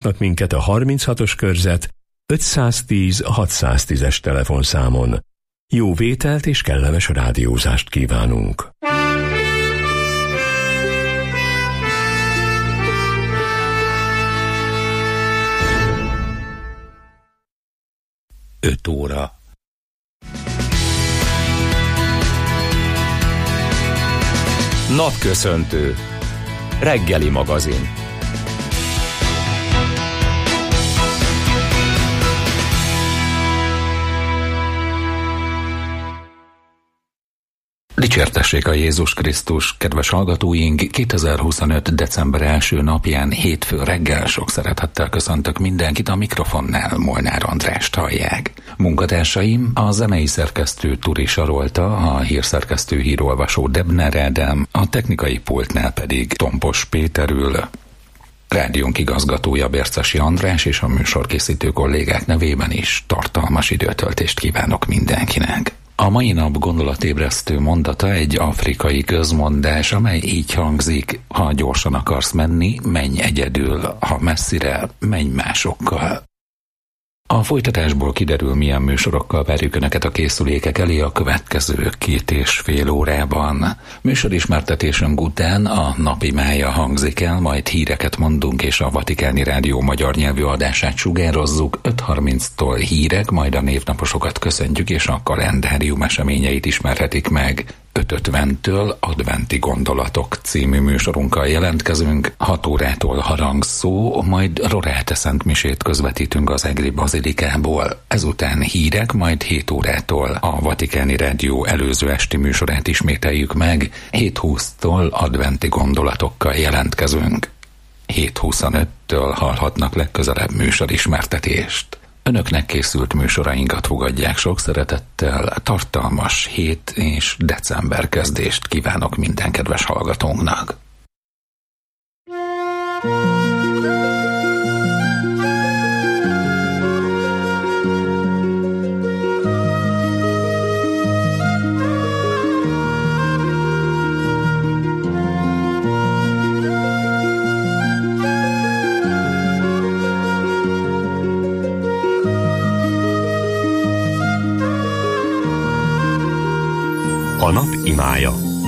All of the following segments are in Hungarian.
minket a 36-os körzet 510-610-es telefonszámon. Jó vételt és kellemes rádiózást kívánunk! Öt óra. Napköszöntő. Reggeli magazin. Dicsértessék a Jézus Krisztus, kedves hallgatóink! 2025. december első napján, hétfő reggel sok szeretettel köszöntök mindenkit, a mikrofonnál Molnár Andrást hallják. Munkatársaim a zenei szerkesztő Turi Sarolta, a hírszerkesztő hírolvasó Debner Ádám, a technikai pultnál pedig Tompos Péter ül. Rádiónk igazgatója Bércesi András és a műsorkészítő kollégák nevében is tartalmas időtöltést kívánok mindenkinek. A mai nap gondolatébresztő mondata egy afrikai közmondás, amely így hangzik: ha gyorsan akarsz menni, menj egyedül, ha messzire, menj másokkal. A folytatásból kiderül, milyen műsorokkal várjuk Önöket a készülékek elé a következő 2,5 órában. Műsorismertetésünk után a napi mája hangzik el, majd híreket mondunk és a Vatikáni Rádió magyar nyelvű adását sugározzuk. 5:30-tól hírek, majd a névnaposokat köszöntjük és a kalendárium eseményeit ismerhetik meg. 5:50-től adventi gondolatok című műsorunkkal jelentkezünk, 6 órától harangszó, majd Roráte szentmisét közvetítünk az Egri bazilikából. Ezután hírek, majd 7 órától a Vatikáni Rádió előző esti műsorát ismételjük meg, 7:20-tól adventi gondolatokkal jelentkezünk. 7:25-től hallhatnak legközelebb műsorismertetést. Önöknek készült műsorainkat fogadják sok szeretettel, tartalmas hét és december kezdést kívánok minden kedves hallgatónknak. A nap imája.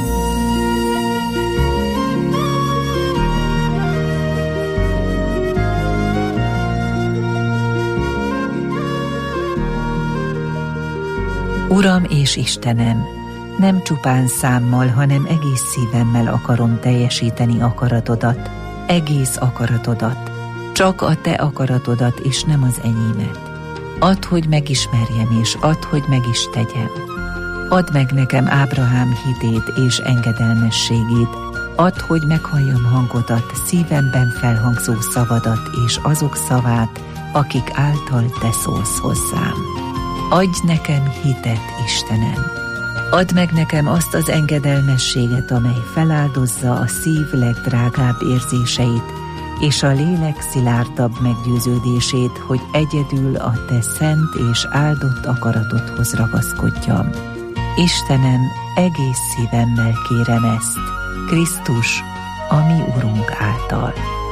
Uram és Istenem, nem csupán számmal, hanem egész szívemmel akarom teljesíteni akaratodat, egész akaratodat, csak a te akaratodat és nem az enyémet. Add, hogy megismerjem, és add, hogy meg is tegyem. Add meg nekem Ábrahám hitét és engedelmességét, add, hogy meghalljam hangodat, szívemben felhangzó szavadat és azok szavát, akik által te szólsz hozzám. Adj nekem hitet, Istenem! Add meg nekem azt az engedelmességet, amely feláldozza a szív legdrágább érzéseit, és a lélek szilárdabb meggyőződését, hogy egyedül a te szent és áldott akaratodhoz ragaszkodjam. Istenem, egész szívemmel kérem ezt, Krisztus, a mi Urunk által.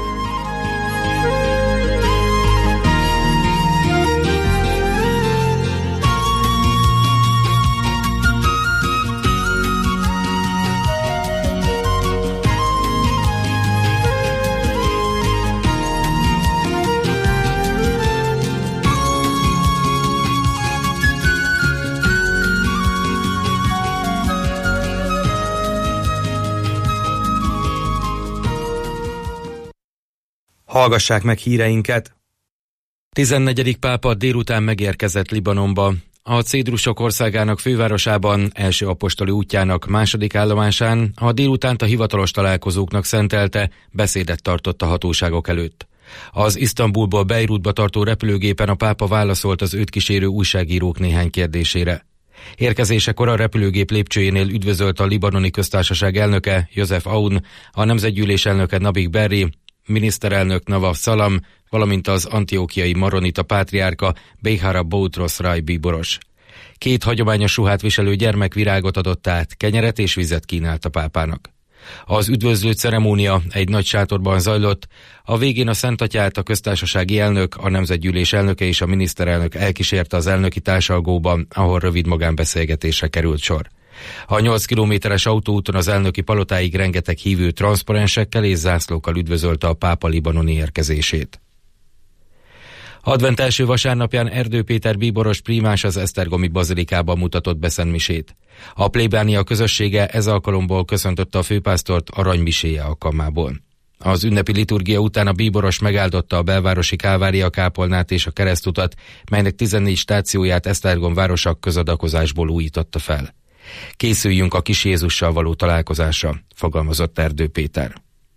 Hallgassák meg híreinket! 14. pápa délután megérkezett Libanonba. A Cédrusok országának fővárosában, első apostoli útjának második állomásán a délutánt a hivatalos találkozóknak szentelte, beszédet tartott a hatóságok előtt. Az Isztambulból Beirutba tartó repülőgépen a pápa válaszolt az őt kísérő újságírók néhány kérdésére. Érkezésekor a repülőgép lépcsőjénél üdvözölt a libanoni köztársaság elnöke, Joseph Aoun, a nemzetgyűlés elnöke Nabih Berri, miniszterelnök Nawaf Salam, valamint az antiokiai maronita pátriárka Beihara Boutros Rai bíboros. 2 hagyományos ruhát viselő gyermek virágot adott át, kenyeret és vizet kínált a pápának. Az üdvözlő ceremónia egy nagy sátorban zajlott, a végén a Szentatyát a köztársasági elnök, a nemzetgyűlés elnöke és a miniszterelnök elkísérte az elnöki társalgóban, ahol rövid magánbeszélgetésre került sor. A 8 kilométeres autóúton az elnöki palotáig rengeteg hívő transzparensekkel és zászlókkal üdvözölte a pápa libanoni érkezését. Advent első vasárnapján Erdő Péter bíboros prímás az esztergomi bazilikában mutatott be szentmisét. A plébánia közössége ez alkalomból köszöntötte a főpásztort aranymiséje alkalmából. Az ünnepi liturgia után a bíboros megáldotta a belvárosi Kálvária kápolnát és a keresztutat, melynek 14 stációját Esztergom városa közadakozásból újította fel. Készüljünk a kis Jézussal való találkozásra, fogalmazott Erdő Péter.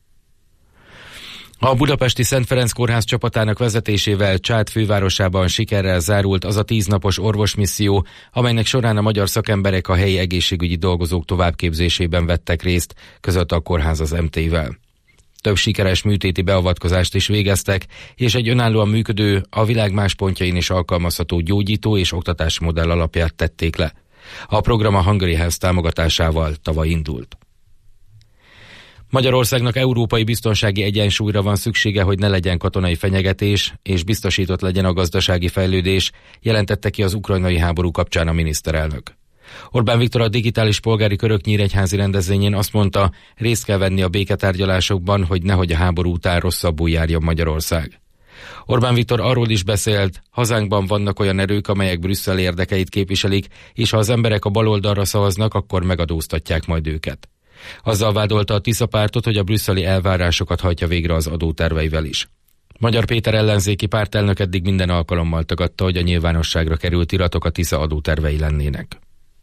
A budapesti Szent Ferenc Kórház csapatának vezetésével Csád fővárosában sikerrel zárult az a 10 napos orvosmisszió, amelynek során a magyar szakemberek a helyi egészségügyi dolgozók továbbképzésében vettek részt, között a kórház az MT-vel. Több sikeres műtéti beavatkozást is végeztek, és egy önállóan működő, a világ más pontjain is alkalmazható gyógyító és oktatási modell alapját tették le. A program a Hungary Health támogatásával tavaly indult. Magyarországnak európai biztonsági egyensúlyra van szüksége, hogy ne legyen katonai fenyegetés, és biztosított legyen a gazdasági fejlődés, jelentette ki az ukrajnai háború kapcsán a miniszterelnök. Orbán Viktor a digitális polgári körök nyíregyházi rendezvényén azt mondta, részt kell venni a béketárgyalásokban, hogy nehogy a háború után rosszabbul járjon Magyarország. Orbán Viktor arról is beszélt, hazánkban vannak olyan erők, amelyek Brüsszel érdekeit képviselik, és ha az emberek a baloldalra szavaznak, akkor megadóztatják majd őket. Azzal vádolta a Tisza pártot, hogy a brüsszeli elvárásokat hajtja végre az adóterveivel is. Magyar Péter ellenzéki pártelnök eddig minden alkalommal tagadta, hogy a nyilvánosságra került iratok a Tisza adótervei lennének.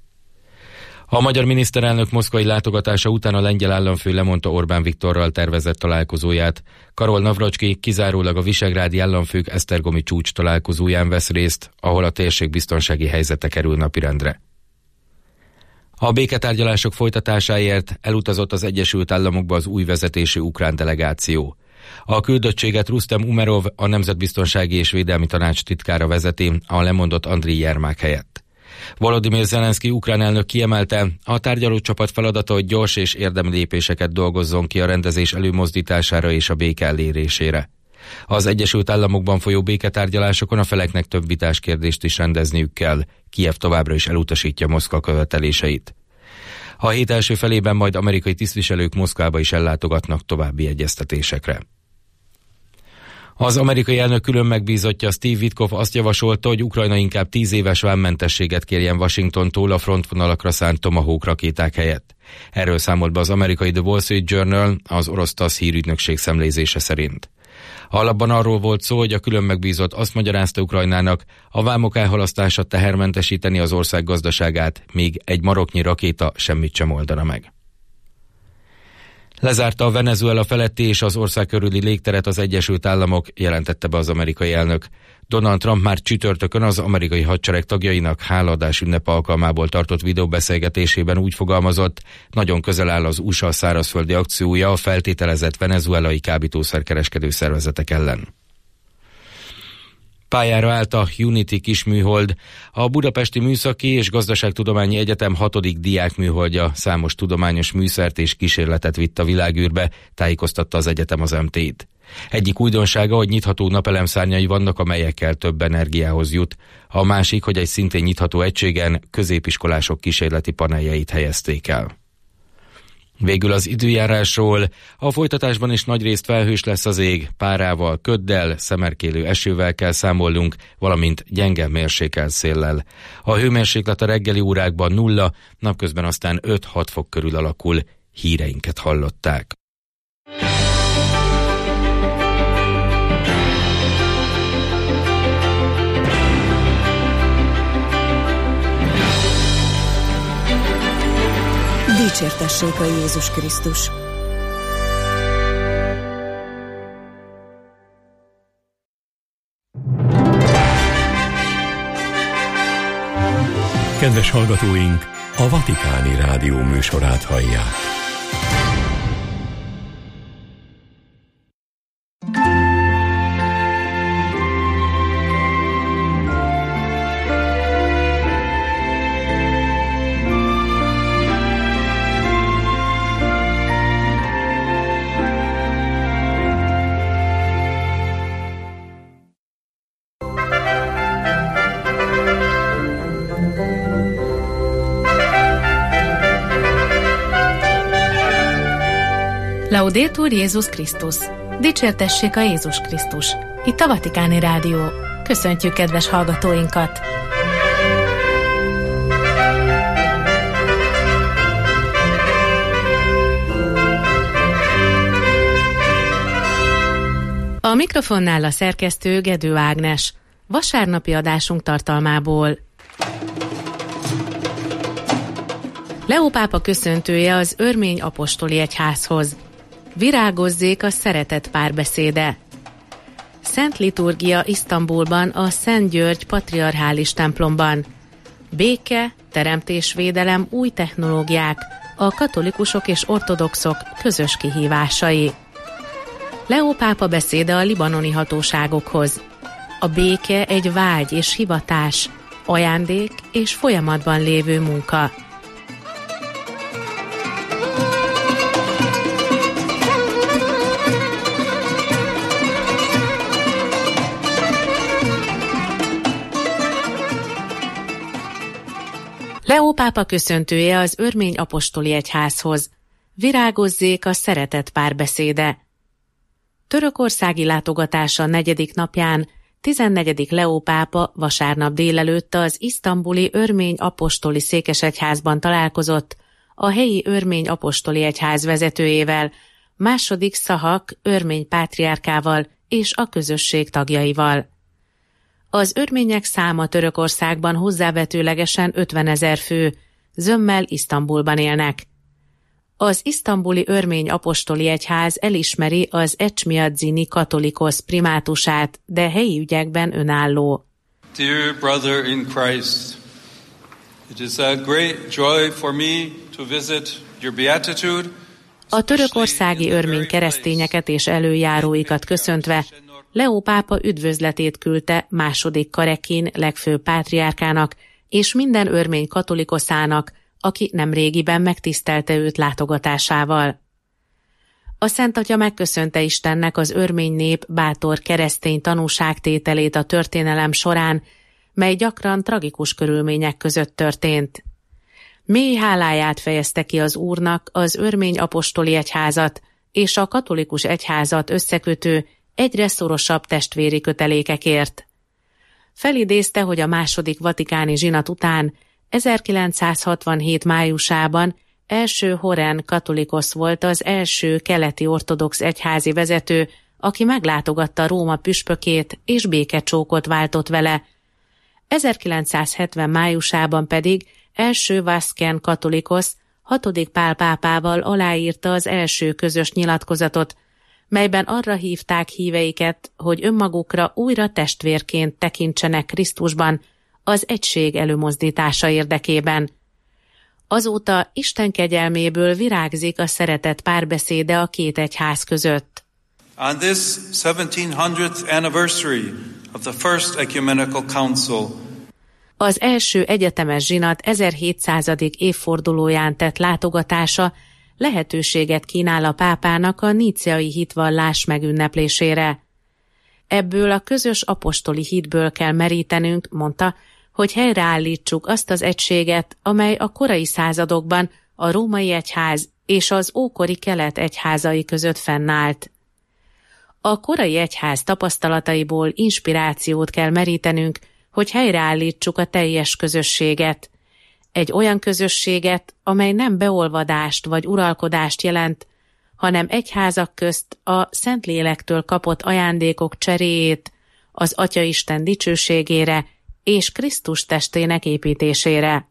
A magyar miniszterelnök moszkvai látogatása után a lengyel államfő lemondta Orbán Viktorral tervezett találkozóját. Karol Navracski kizárólag a visegrádi államfők esztergomi csúcs találkozóján vesz részt, ahol a térség biztonsági helyzete kerül napirendre. A béketárgyalások folytatásáért elutazott az Egyesült Államokba az új vezetésű ukrán delegáció. A küldöttséget Rustem Umerov, a Nemzetbiztonsági és Védelmi Tanács titkára vezeti, a lemondott Andriy Jermák helyett. Volodymyr Zelenszky ukrán elnök kiemelte, a tárgyalócsapat feladata, hogy gyors és érdemi lépéseket dolgozzon ki a rendezés előmozdítására és a béke elérésére. Az Egyesült Államokban folyó béketárgyalásokon a feleknek több vitás kérdést is rendezniük kell. Kijev továbbra is elutasítja Moszkva követeléseit. A hét első felében majd amerikai tisztviselők Moszkvába is ellátogatnak további egyeztetésekre. Az amerikai elnök külön megbízottja Steve Witkoff azt javasolta, hogy Ukrajna inkább 10 éves vámmentességet kérjen Washingtontól a frontvonalakra szánt Tomahawk rakéták helyett. Erről számolt be az amerikai The Wall Street Journal, az orosz TASZ hírügynökség szemlézése szerint. A lapban arról volt szó, hogy a külön megbízott azt magyarázta Ukrajnának, a vámok elhalasztása tehermentesíteni az ország gazdaságát, míg egy maroknyi rakéta semmit sem oldana meg. Lezárta a Venezuela feletti és az ország körüli légteret az Egyesült Államok, jelentette be az amerikai elnök. Donald Trump már csütörtökön az amerikai hadsereg tagjainak hálaadás ünnep alkalmából tartott videóbeszélgetésében úgy fogalmazott, nagyon közel áll az USA szárazföldi akciója a feltételezett venezuelai kábítószerkereskedő szervezetek ellen. Pályára állt a Unity kisműhold, a Budapesti Műszaki és Gazdaságtudományi Egyetem 6. diákműholdja számos tudományos műszert és kísérletet vitt a világűrbe, tájékoztatta az egyetem az MT-t. Egyik újdonsága, hogy nyitható napelemszárnyai vannak, amelyekkel több energiához jut. A másik, hogy egy szintén nyitható egységen középiskolások kísérleti paneljeit helyezték el. Végül az időjárásról. A folytatásban is nagyrészt felhős lesz az ég, párával, köddel, szemerkélő esővel kell számolnunk, valamint gyenge mérsékelt széllel. A hőmérséklet a reggeli órákban 0, napközben aztán 5-6 fok körül alakul. Híreinket hallották. Dicsértessék a Jézus Krisztus! Kedves hallgatóink, a Vatikáni Rádió műsorát hallják. Laudetur Jézus Krisztus. Dicsértessék a Jézus Krisztus. Itt a Vatikáni Rádió. Köszöntjük kedves hallgatóinkat! A mikrofonnál a szerkesztő Gedő Ágnes. Vasárnapi adásunk tartalmából. Leó pápa köszöntője az Örmény apostoli egyházhoz. Virágozzék a szeretet párbeszéde. Szent liturgia Isztambulban a Szent György patriarchális templomban. Béke, teremtésvédelem, új technológiák, a katolikusok és ortodoxok közös kihívásai. Leó pápa beszéde a libanoni hatóságokhoz. A béke egy vágy és hivatás, ajándék és folyamatban lévő munka. Leó pápa köszöntője az Örmény apostoli egyházhoz. Virágozzék a szeretet párbeszéde. Törökországi látogatása 4. napján 14. Leó pápa vasárnap délelőtt az isztambuli Örmény apostoli székesegyházban találkozott a helyi Örmény apostoli egyház vezetőjével, II. Szahak örmény pátriárkával és a közösség tagjaival. Az örmények száma Törökországban hozzávetőlegesen 50 000 fő, zömmel Isztambulban élnek. Az isztambuli Örmény apostoli egyház elismeri az Ecsmiadzini katolikosz primátusát, de helyi ügyekben önálló. Dear brother in Christ, it is a great joy for me to visit your beatitude. A törökországi örmény keresztényeket és előjáróikat köszöntve Leó pápa üdvözletét küldte II. Karekin legfőbb pátriárkának és minden örmény katolikoszának, aki nemrégiben megtisztelte őt látogatásával. A Szent Atya megköszönte Istennek az örmény nép bátor keresztény tanúságtételét a történelem során, mely gyakran tragikus körülmények között történt. Mély háláját fejezte ki az Úrnak az Örmény apostoli egyházat és a katolikus egyházat összekötő egyre szorosabb testvéri kötelékekért. Felidézte, hogy a II. Vatikáni zsinat után 1967. májusában első Horen katolikosz volt az első keleti ortodox egyházi vezető, aki meglátogatta Róma püspökét és békecsókot váltott vele. 1970. májusában pedig első Vaszken katolikosz 6. Pál pápával aláírta az első közös nyilatkozatot, melyben arra hívták híveiket, hogy önmagukra újra testvérként tekintsenek Krisztusban az egység előmozdítása érdekében. Azóta Isten kegyelméből virágzik a szeretet párbeszéde a két egyház között. On this 1700th anniversary of the First Ecumenical Council, az első egyetemes zsinat 1700. évfordulóján tett látogatása lehetőséget kínál a pápának a níceai hitvallás megünneplésére. Ebből a közös apostoli hitből kell merítenünk, mondta, hogy helyreállítsuk azt az egységet, amely a korai századokban a római egyház és az ókori kelet egyházai között fennállt. A korai egyház tapasztalataiból inspirációt kell merítenünk, hogy helyreállítsuk a teljes közösséget. Egy olyan közösséget, amely nem beolvadást vagy uralkodást jelent, hanem egyházak közt a Szentlélektől kapott ajándékok cseréjét az Atyaisten dicsőségére és Krisztus testének építésére.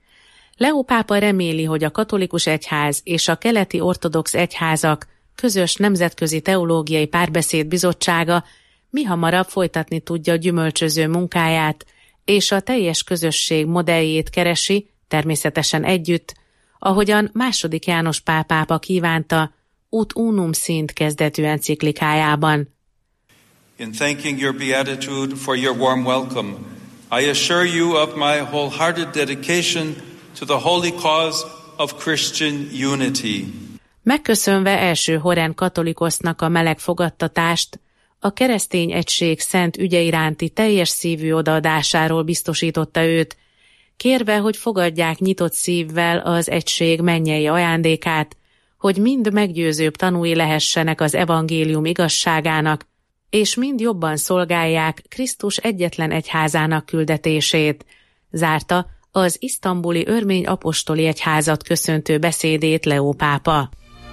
Leó pápa reméli, hogy a katolikus egyház és a keleti ortodox egyházak közös nemzetközi teológiai párbeszéd bizottsága mihamarabb folytatni tudja gyümölcsöző munkáját, és a teljes közösség modelljét keresi, természetesen együtt, ahogyan II. János Pál pápa kívánta Ut Unum Sint kezdetű enciklikájában. in thanking your beatitude for your warm welcome, I assure you of my wholehearted dedication to the holy cause of Christian unity. Megköszönve első Horen katolikosznak a meleg fogadtatást, a keresztény egység szent ügye iránti teljes szívű odaadásáról biztosította őt, kérve, hogy fogadják nyitott szívvel az egység mennyei ajándékát, hogy mind meggyőzőbb tanúi lehessenek az evangélium igazságának, és mind jobban szolgálják Krisztus egyetlen egyházának küldetését, zárta az isztambuli örmény apostoli egyházat köszöntő beszédét Leó pápa.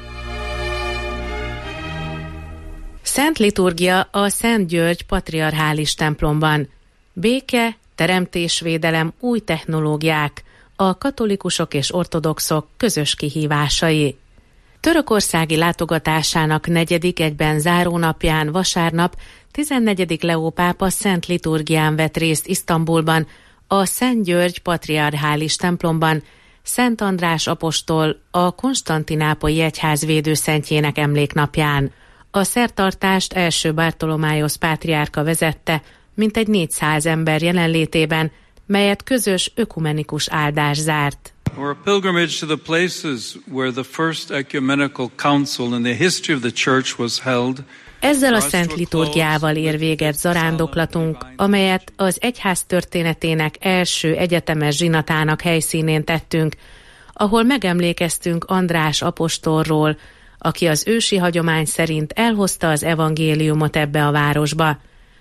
Szent liturgia a Szent György patriarchális templomban. Béke, teremtésvédelem, új technológiák, a katolikusok és ortodoxok közös kihívásai. Törökországi látogatásának 4. egyben zárónapján vasárnap 14. Leó pápa szent liturgián vett részt Isztambulban, a Szent György patriarchális templomban, Szent András apostol a Konstantinápolyi egyház védőszentjének emléknapján. A szertartást első Bartolomájosz pátriárka vezette, mintegy 400 ember jelenlétében, melyet közös ökumenikus áldás zárt. Or a pilgrimage to the places where the first ecumenical council in the history of the church was held. Ezzel a szent liturgiával ér véget zarándoklatunk, amelyet az egyház történetének első egyetemes zsinatának helyszínén tettünk, ahol megemlékeztünk András apostolról, aki az ősi hagyomány szerint elhozta az evangéliumot ebbe a városba.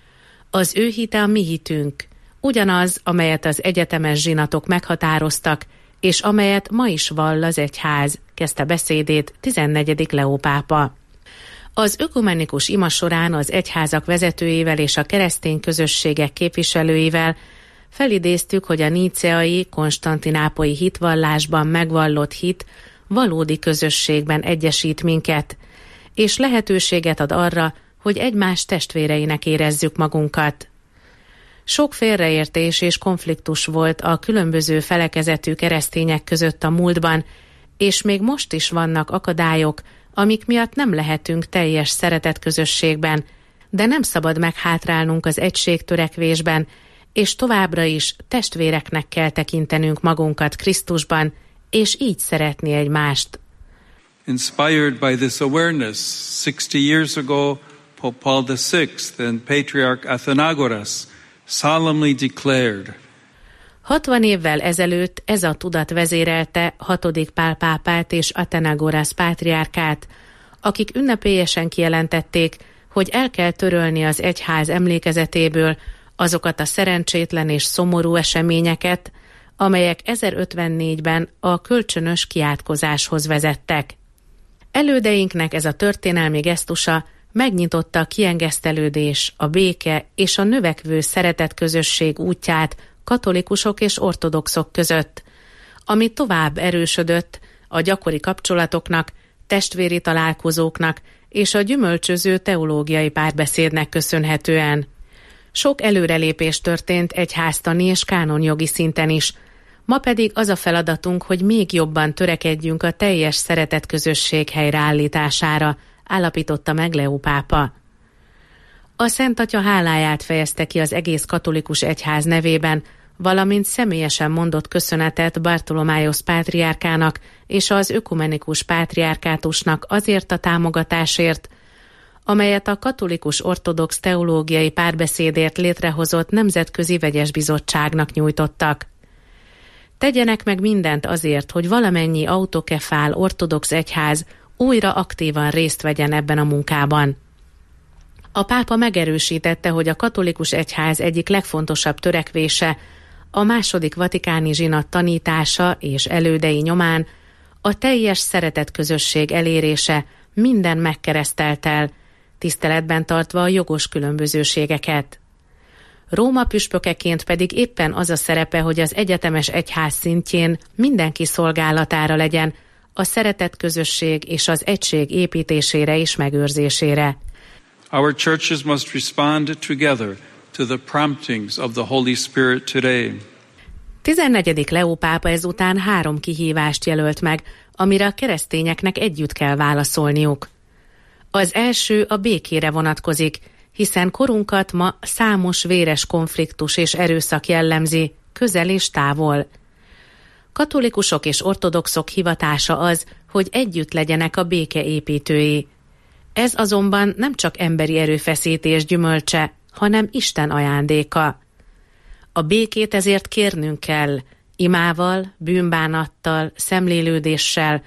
Az ő hite a mi hitünk, ugyanaz, amelyet az egyetemes zsinatok meghatároztak, és amelyet ma is vall az egyház, kezdte beszédét 14. Leó pápa. Az ökumenikus ima során az egyházak vezetőivel és a keresztény közösségek képviselőivel felidéztük, hogy a níceai, konstantinápolyi hitvallásban megvallott hit valódi közösségben egyesít minket, és lehetőséget ad arra, hogy egymás testvéreinek érezzük magunkat. Sok félreértés és konfliktus volt a különböző felekezetű keresztények között a múltban, és még most is vannak akadályok, amik miatt nem lehetünk teljes szeretetközösségben, de nem szabad meghátrálnunk az egységtörekvésben, és továbbra is testvéreknek kell tekintenünk magunkat Krisztusban, és így szeretni egymást. Inspired by this awareness, 60 years ago, Pope Paul VI and Patriarch Athenagoras solemnly declared. 60 évvel ezelőtt ez a tudat vezérelte 6. Pál pápát és Athenagoras pátriárkát, akik ünnepélyesen kijelentették, hogy el kell törölni az egyház emlékezetéből azokat a szerencsétlen és szomorú eseményeket, amelyek 1054-ben a kölcsönös kiátkozáshoz vezettek. Elődeinknek ez a történelmi gesztusa megnyitotta a kiengesztelődés, a béke és a növekvő szeretetközösség útját katolikusok és ortodoxok között, ami tovább erősödött a gyakori kapcsolatoknak, testvéri találkozóknak és a gyümölcsöző teológiai párbeszédnek köszönhetően. Sok előrelépés történt egyháztani és kánonjogi szinten is, ma pedig az a feladatunk, hogy még jobban törekedjünk a teljes szeretetközösség helyreállítására, állapította meg Leó pápa. A Szent Atya háláját fejezte ki az egész katolikus egyház nevében, valamint személyesen mondott köszönetet Bartolomájosz pátriárkának és az ökumenikus pátriárkátusnak azért a támogatásért, amelyet a katolikus ortodox teológiai párbeszédért létrehozott Nemzetközi Vegyes Bizottságnak nyújtottak. Tegyenek meg mindent azért, hogy valamennyi autokefál ortodox egyház újra aktívan részt vegyen ebben a munkában. A pápa megerősítette, hogy a katolikus egyház egyik legfontosabb törekvése a II. Vatikáni zsinat tanítása és elődei nyomán a teljes szeretetközösség elérése minden megkeresztelttel, tiszteletben tartva a jogos különbözőségeket. Róma püspökeként pedig éppen az a szerepe, hogy az egyetemes egyház szintjén mindenki szolgálatára legyen, a szeretetközösség és az egység építésére és megőrzésére. Our churches must respond together to the promptings of the Holy Spirit today. 14. Leó pápa ezután 3 kihívást jelölt meg, amire a keresztényeknek együtt kell válaszolniuk. Az első a békére vonatkozik, hiszen korunkat ma számos véres konfliktus és erőszak jellemzi, közel és távol. Katolikusok és ortodoxok hivatása az, hogy együtt legyenek a béke építői. Ez azonban nem csak emberi erőfeszítés gyümölcse, hanem Isten ajándéka. A békét ezért kérnünk kell, imával, bűnbánattal, szemlélődéssel,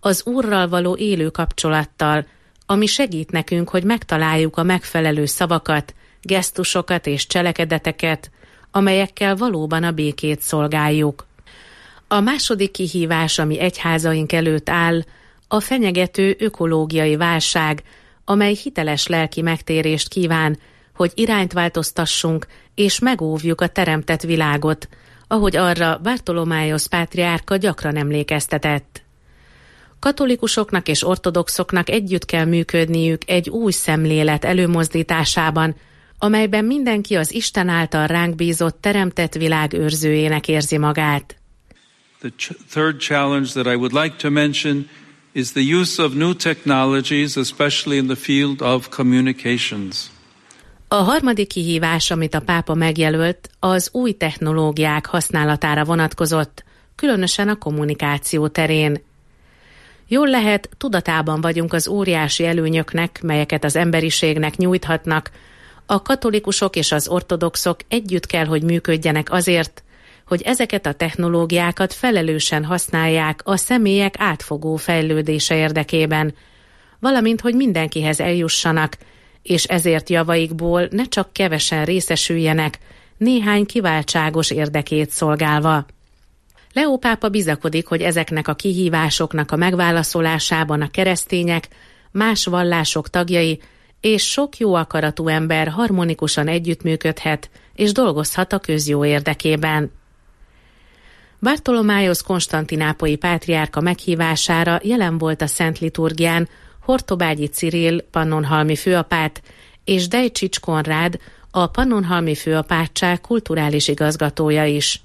az Úrral való élő kapcsolattal, ami segít nekünk, hogy megtaláljuk a megfelelő szavakat, gesztusokat és cselekedeteket, amelyekkel valóban a békét szolgáljuk. A második kihívás, ami egyházaink előtt áll, a fenyegető ökológiai válság, amely hiteles lelki megtérést kíván, hogy irányt változtassunk és megóvjuk a teremtett világot, ahogy arra Bartolomájosz pátriárka gyakran emlékeztetett. Katolikusoknak és ortodoxoknak együtt kell működniük egy új szemlélet előmozdításában, amelyben mindenki az Isten által ránk bízott teremtett világ őrzőjének érzi magát. The third challenge that I would like to mention is the use of new technologies, especially in the field of communications. A harmadik kihívás, amit a pápa megjelölt, az új technológiák használatára vonatkozott, különösen a kommunikáció terén. Jól lehet, tudatában vagyunk az óriási előnyöknek, melyeket az emberiségnek nyújthatnak. A katolikusok és az ortodoxok együtt kell, hogy működjenek azért, hogy ezeket a technológiákat felelősen használják a személyek átfogó fejlődése érdekében, valamint, hogy mindenkihez eljussanak, és ezért javaikból ne csak kevesen részesüljenek, néhány kiváltságos érdekét szolgálva. Leó pápa bizakodik, hogy ezeknek a kihívásoknak a megválaszolásában a keresztények, más vallások tagjai és sok jó akaratú ember harmonikusan együttműködhet és dolgozhat a közjó érdekében. Bartolomájosz konstantinápolyi pátriárka meghívására jelen volt a Szent Liturgián Hortobágyi Cirill pannonhalmi főapát és Dejcsics Konrád, a pannonhalmi főapátság kulturális igazgatója is.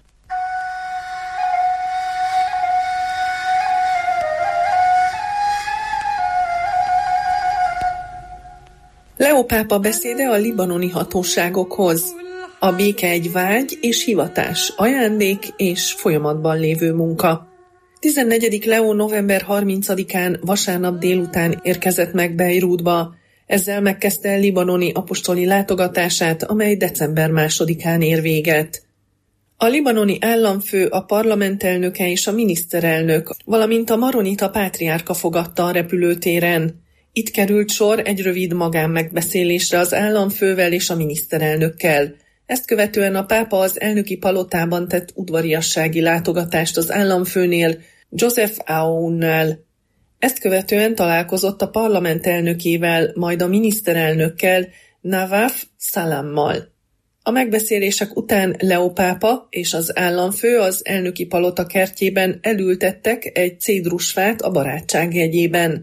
Leó pápa beszéde a libanoni hatóságokhoz. A béke egy vágy és hivatás, ajándék és folyamatban lévő munka. 14. Leó november 30-án vasárnap délután érkezett meg Beirutba. Ezzel megkezdte libanoni apostoli látogatását, amely december 2-án ér véget. A libanoni államfő, a parlamentelnöke és a miniszterelnök, valamint a maronita pátriárka fogadta a repülőtéren. Itt került sor egy rövid magánmegbeszélésre az államfővel és a miniszterelnökkel. Ezt követően a pápa az elnöki palotában tett udvariassági látogatást az államfőnél, Joseph Aounnal. Ezt követően találkozott a parlament elnökével, majd a miniszterelnökkel, Nawaf Salammal. A megbeszélések után Leó pápa és az államfő az elnöki palota kertjében elültettek egy cédrusfát a barátság jegyében.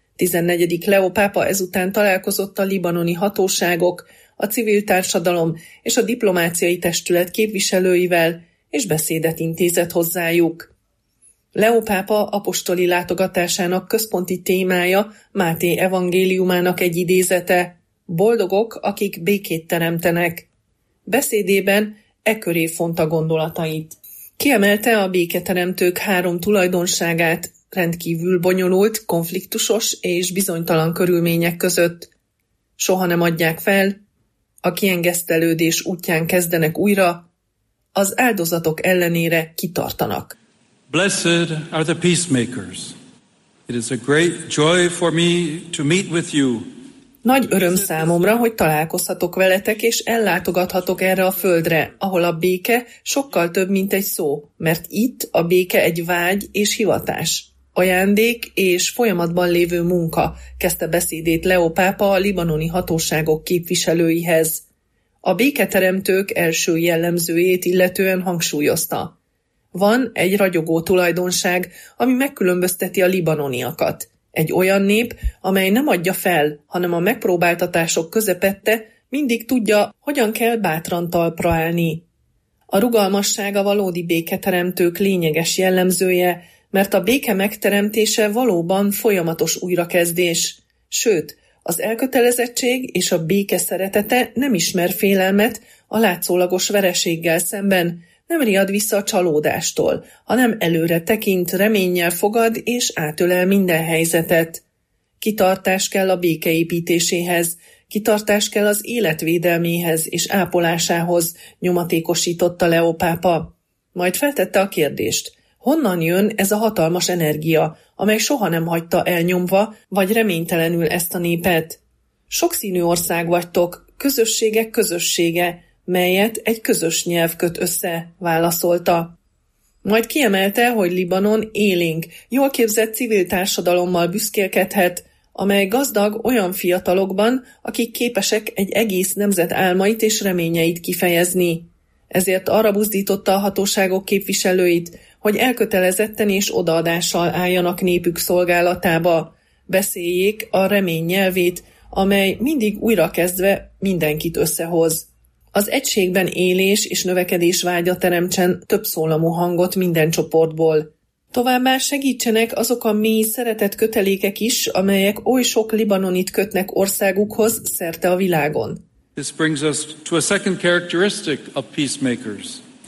14. Leó pápa ezután találkozott a libanoni hatóságok, a civil társadalom és a diplomáciai testület képviselőivel, és beszédet intézett hozzájuk. Leó pápa apostoli látogatásának központi témája Máté evangéliumának egy idézete: boldogok, akik békét teremtenek. Beszédében köré fonta gondolatait. Kiemelte a béketeremtők 3 tulajdonságát, rendkívül bonyolult, konfliktusos és bizonytalan körülmények között. Soha nem adják fel, a kiengesztelődés útján kezdenek újra, az áldozatok ellenére kitartanak. Blessed are the peacemakers. It is a great joy for me to meet with you. Nagy öröm számomra, hogy találkozhatok veletek, és ellátogathatok erre a földre, ahol a béke sokkal több, mint egy szó, mert itt a béke egy vágy és hivatás, ajándék és folyamatban lévő munka, kezdte beszédét Leó pápa a libanoni hatóságok képviselőihez. A béketeremtők első jellemzőjét illetően hangsúlyozta: van egy ragyogó tulajdonság, ami megkülönbözteti a libanoniakat. Egy olyan nép, amely nem adja fel, hanem a megpróbáltatások közepette mindig tudja, hogyan kell bátran talpra állni. A rugalmasság a valódi béketeremtők lényeges jellemzője, mert a béke megteremtése valóban folyamatos újrakezdés. Sőt, az elkötelezettség és a béke szeretete nem ismer félelmet a látszólagos vereséggel szemben, nem riad vissza a csalódástól, hanem előre tekint, reménnyel fogad és átölel minden helyzetet. Kitartás kell a békeépítéséhez, kitartás kell az életvédelméhez és ápolásához, nyomatékosította Leó pápa. Majd feltette a kérdést: Honnan jön ez a hatalmas energia, amely soha nem hagyta elnyomva, vagy reménytelenül ezt a népet? Sokszínű ország vagytok, közösségek közössége, melyet egy közös nyelv köt össze, válaszolta. Majd kiemelte, hogy Libanon élénk, jól képzett civil társadalommal büszkélkedhet, amely gazdag olyan fiatalokban, akik képesek egy egész nemzet álmait és reményeit kifejezni. Ezért arra buzdította a hatóságok képviselőit, hogy elkötelezetten és odaadással álljanak népük szolgálatába, beszéljék a remény nyelvét, amely mindig újrakezdve mindenkit összehoz. Az egységben élés és növekedés vágya teremtsen többszólamú hangot minden csoportból. Továbbá segítsenek azok a mély szeretett kötelékek is, amelyek oly sok libanonit kötnek országukhoz szerte a világon. This brings us to a second characteristic of peacemakers.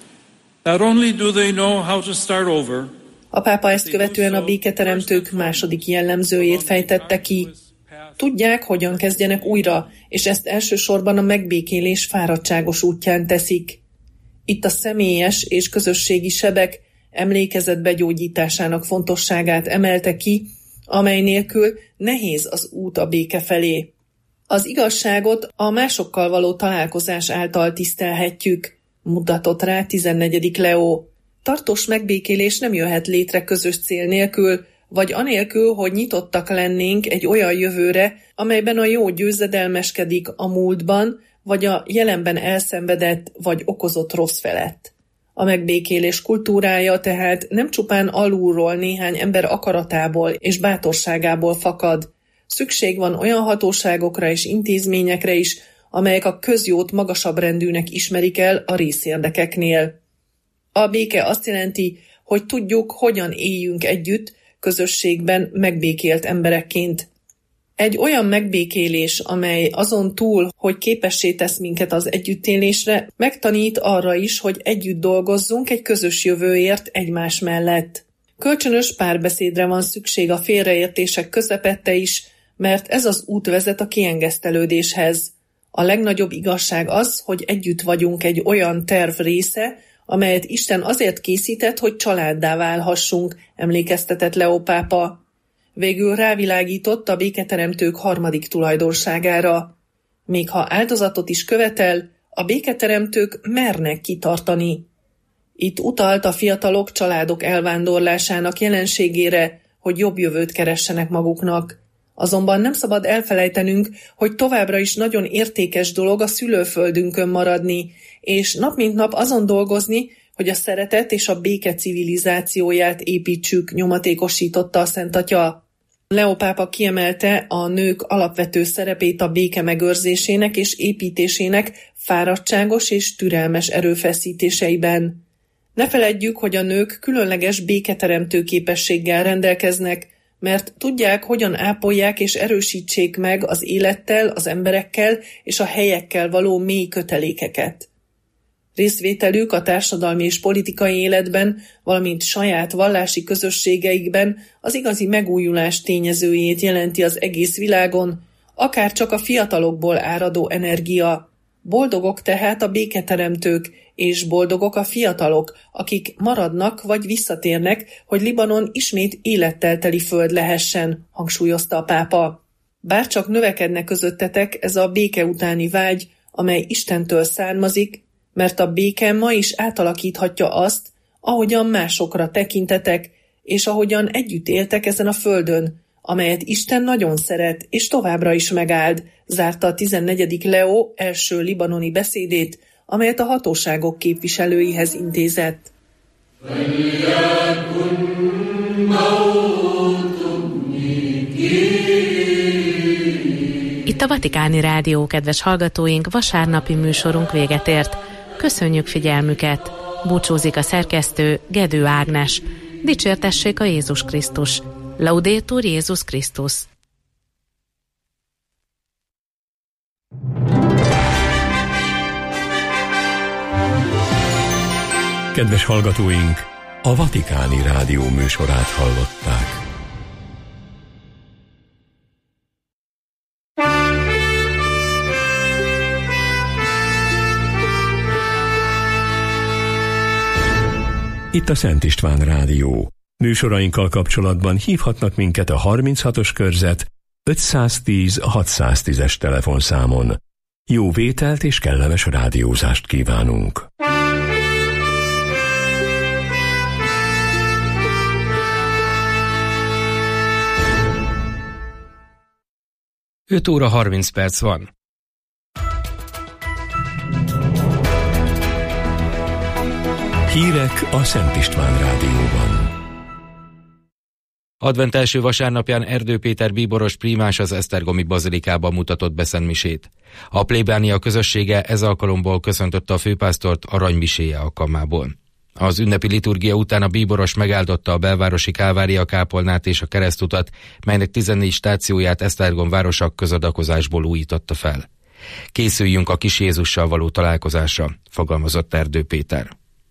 Not only do they know how to start over, a pápa ezt követően a béketeremtők második jellemzőjét fejtette ki. Tudják, hogyan kezdjenek újra, és ezt elsősorban a megbékélés fáradtságos útján teszik. Itt a személyes és közösségi sebek emlékezet begyógyításának fontosságát emelte ki, amely nélkül nehéz az út a béke felé. Az igazságot a másokkal való találkozás által tisztelhetjük, mutatott rá 14. Leó. Tartós megbékélés nem jöhet létre közös cél nélkül, vagy anélkül, hogy nyitottak lennénk egy olyan jövőre, amelyben a jó győzedelmeskedik a múltban, vagy a jelenben elszenvedett vagy okozott rossz felett. A megbékélés kultúrája tehát nem csupán alulról néhány ember akaratából és bátorságából fakad. Szükség van olyan hatóságokra és intézményekre is, amelyek a közjót magasabb rendűnek ismerik el a részérdekeknél. A béke azt jelenti, hogy tudjuk, hogyan éljünk együtt, közösségben megbékélt emberekként. Egy olyan megbékélés, amely azon túl, hogy képessé tesz minket az együttélésre, megtanít arra is, hogy együtt dolgozzunk egy közös jövőért egymás mellett. Kölcsönös párbeszédre van szükség a félreértések közepette is, mert ez az út vezet a kiengesztelődéshez. A legnagyobb igazság az, hogy együtt vagyunk egy olyan terv része, amelyet Isten azért készített, hogy családdá válhassunk, emlékeztetett Leó pápa. Végül rávilágított a béketeremtők harmadik tulajdonságára. Még ha áldozatot is követel, a béketeremtők mernek kitartani. Itt utalt a fiatalok családok elvándorlásának jelenségére, hogy jobb jövőt keressenek maguknak. Azonban nem szabad elfelejtenünk, hogy továbbra is nagyon értékes dolog a szülőföldünkön maradni, és nap mint nap azon dolgozni, hogy a szeretet és a béke civilizációját építsük, nyomatékosította a Szent Atya. Leó pápa kiemelte a nők alapvető szerepét a béke megőrzésének és építésének fáradtságos és türelmes erőfeszítéseiben. Ne feledjük, hogy a nők különleges béketeremtő képességgel rendelkeznek, mert tudják, hogyan ápolják és erősítsék meg az élettel, az emberekkel és a helyekkel való mély kötelékeket. Részvételük a társadalmi és politikai életben, valamint saját vallási közösségeikben az igazi megújulás tényezőjét jelenti az egész világon, akár csak a fiatalokból áradó energia. Boldogok tehát a béketeremtők, és boldogok a fiatalok, akik maradnak vagy visszatérnek, hogy Libanon ismét élettel teli föld lehessen, hangsúlyozta a pápa. Bárcsak növekedne közöttetek ez a béke utáni vágy, amely Istentől származik, mert a béke ma is átalakíthatja azt, ahogyan másokra tekintetek, és ahogyan együtt éltek ezen a földön, amelyet Isten nagyon szeret, és továbbra is megáld, zárta a 14. Leó első libanoni beszédét, amelyet a hatóságok képviselőihez intézett. Itt a Vatikáni Rádió, kedves hallgatóink, vasárnapi műsorunk véget ért. Köszönjük figyelmüket! Búcsúzik a szerkesztő, Gedő Ágnes. Dicsértessék a Jézus Krisztus! Laudetur Jézus Krisztus! Kedves hallgatóink, a Vatikáni Rádió műsorát hallották. itt a Szent István Rádió. Műsorainkkal kapcsolatban hívhatnak minket a 36-os körzet 510-610-es telefonszámon. Jó vételt és kellemes rádiózást kívánunk! Öt óra 30 perc van. Hírek a Szent István Rádióban. Advent első vasárnapján Erdő Péter bíboros prímás az esztergomi bazilikában mutatott be szentmisét. A plébánia közössége ez alkalomból köszöntötte a főpásztort aranymiséje alkalmából. Az ünnepi liturgia után a bíboros megáldotta a belvárosi Kálvária kápolnát és a keresztutat, melynek 14 stációját Esztergom városa közadakozásból újította fel. Készüljünk a kis Jézussal való találkozásra, fogalmazott Erdő Péter.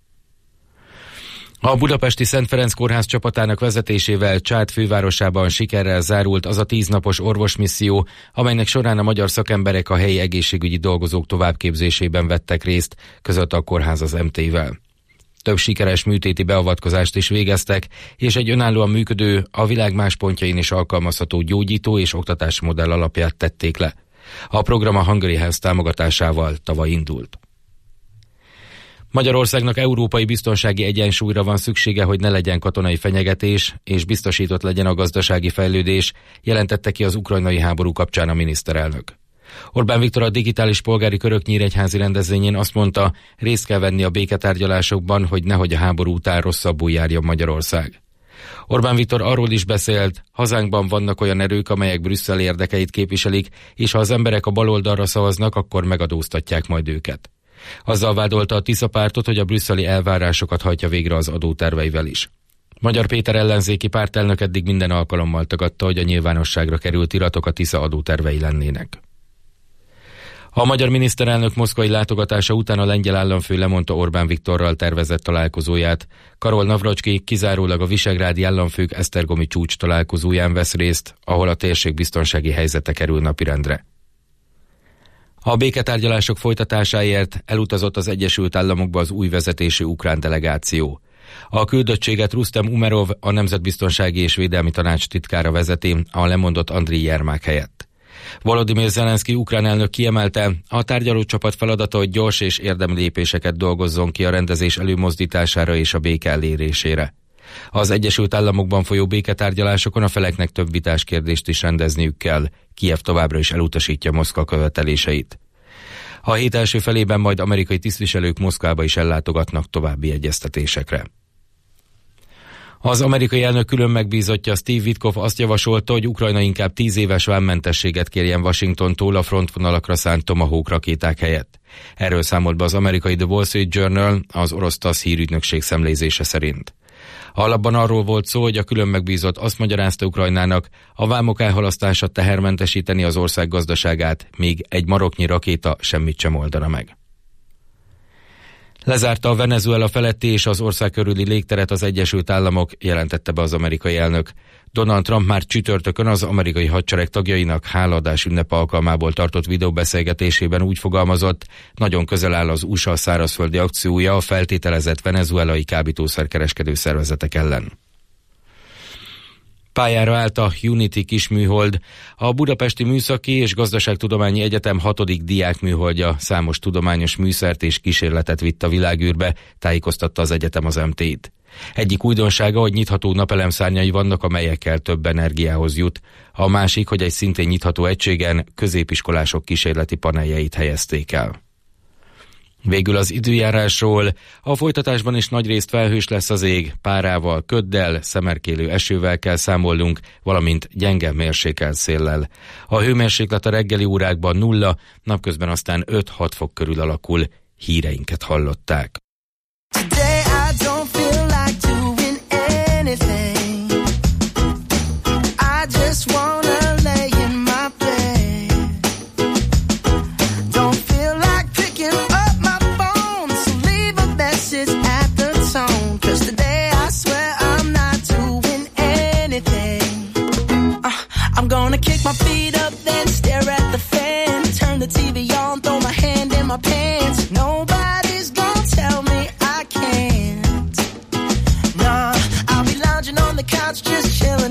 A budapesti Szent Ferenc Kórház csapatának vezetésével Csád fővárosában sikerrel zárult az a 10 napos orvosmisszió, amelynek során a magyar szakemberek a helyi egészségügyi dolgozók továbbképzésében vettek részt, között a kórház az MT-vel. Több sikeres műtéti beavatkozást is végeztek, és egy önállóan működő, a világ más pontjain is alkalmazható gyógyító és oktatási modell alapját tették le. A program a Hungary Health támogatásával tavaly indult. Magyarországnak európai biztonsági egyensúlyra van szüksége, hogy ne legyen katonai fenyegetés, és biztosított legyen a gazdasági fejlődés, jelentette ki az ukrajnai háború kapcsán a miniszterelnök. Orbán Viktor a digitális polgári körök nyíregyházi rendezvényén azt mondta, részt kell venni a béketárgyalásokban, hogy nehogy a háború után rosszabbul járjon Magyarország. Orbán Viktor arról is beszélt, hazánkban vannak olyan erők, amelyek Brüsszel érdekeit képviselik, és ha az emberek a baloldalra szavaznak, akkor megadóztatják majd őket. Azzal vádolta a Tisza pártot, hogy a brüsszeli elvárásokat hajtja végre az adóterveivel is. Magyar Péter ellenzéki pártelnök eddig minden alkalommal tagadta, hogy a nyilvánosságra került iratok a Tisza adótervei lennének. A magyar miniszterelnök moszkvai látogatása után a lengyel államfő lemondta Orbán Viktorral tervezett találkozóját. Karol Navracsics kizárólag a visegrádi államfők esztergomi csúcs találkozóján vesz részt, ahol a térség biztonsági helyzete kerül napirendre. A béketárgyalások folytatásáért elutazott az Egyesült Államokba az új vezetésű ukrán delegáció. A küldöttséget Rustem Umerov, a Nemzetbiztonsági és Védelmi Tanács titkára vezeti, a lemondott Andriy Jermák helyett. Volodymyr Zelenszky ukrán elnök kiemelte, a tárgyalócsapat feladata, hogy gyors és érdemi lépéseket dolgozzon ki a rendezés előmozdítására és a béke elérésére. Az Egyesült Államokban folyó béketárgyalásokon a feleknek több vitás kérdést is rendezniük kell. Kijev továbbra is elutasítja Moszkva követeléseit. A hét első felében majd amerikai tisztviselők Moszkvába is ellátogatnak további egyeztetésekre. Az amerikai elnök külön megbízottja Steve Witkoff azt javasolta, hogy Ukrajna inkább 10 éves vámmentességet kérjen Washingtontól a frontvonalakra szánt Tomahawk rakéták helyett. Erről számolt be az amerikai The Wall Street Journal, az orosz TASZ hírügynökség szemlézése szerint. A lapban arról volt szó, hogy a külön megbízott azt magyarázta Ukrajnának, a vámok elhalasztása tehermentesíteni az ország gazdaságát, míg egy maroknyi rakéta semmit sem oldana meg. Lezárta a Venezuela feletti és az ország körüli légteret az Egyesült Államok, jelentette be az amerikai elnök. Donald Trump már csütörtökön az amerikai hadsereg tagjainak hálaadás ünnep alkalmából tartott videóbeszélgetésében úgy fogalmazott, nagyon közel áll az USA szárazföldi akciója a feltételezett venezuelai kábítószerkereskedő szervezetek ellen. Pályára állt a Unity kisműhold, a Budapesti Műszaki és Gazdaságtudományi Egyetem 6. diákműholdja számos tudományos műszert és kísérletet vitt a világűrbe, tájékoztatta az egyetem az MT-t. Egyik újdonsága, hogy nyitható napelemszárnyai vannak, amelyekkel több energiához jut. A másik, hogy egy szintén nyitható egységen középiskolások kísérleti paneljeit helyezték el. Végül az időjárásról. A folytatásban is nagyrészt felhős lesz az ég, párával, köddel, szemerkélő esővel kell számolnunk, valamint gyenge mérsékelt széllel. A hőmérséklet a reggeli órákban 0, napközben aztán 5-6 fok körül alakul. Híreinket hallották. Gonna kick my feet up, then stare at the fan. Turn the TV on, throw my hand in my pants. Nobody's gonna tell me I can't. the couch just